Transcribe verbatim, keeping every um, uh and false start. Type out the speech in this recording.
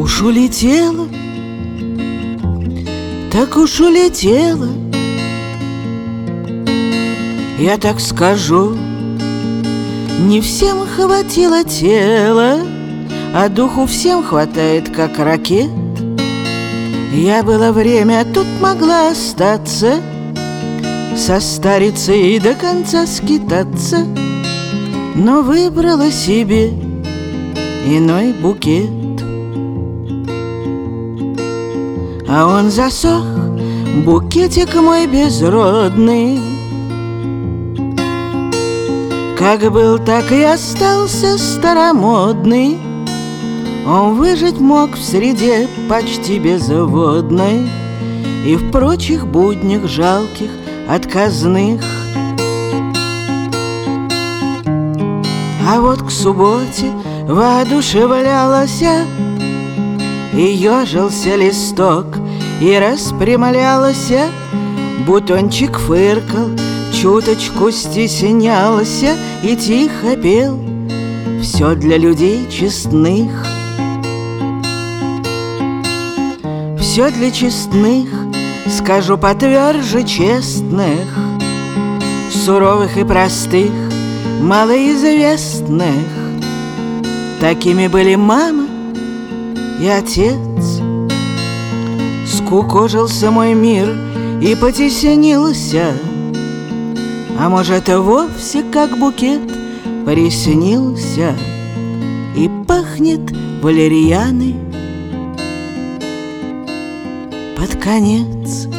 уж улетела, так уж улетела. Я так скажу, не всем хватило тела, а духу всем хватает, как ракет. Я было время тут могла остаться, состариться и до конца скитаться, но выбрала себе иной букет. А он засох, букетик мой безродный, как был, так и остался старомодный. Он выжить мог в среде почти безводной и в прочих буднях жалких, отказных. А вот к субботе воодушевлялась, и ежился листок, и распрямлялся. Бутончик фыркал, чуточку стеснялся и тихо пел: все для людей честных, все для честных, скажу потверже, честных, суровых и простых, малоизвестных. Такими были мама и отец. Скукожился мой мир и потеснился, а может, и вовсе как букет приснился и пахнет валерьяной под конец.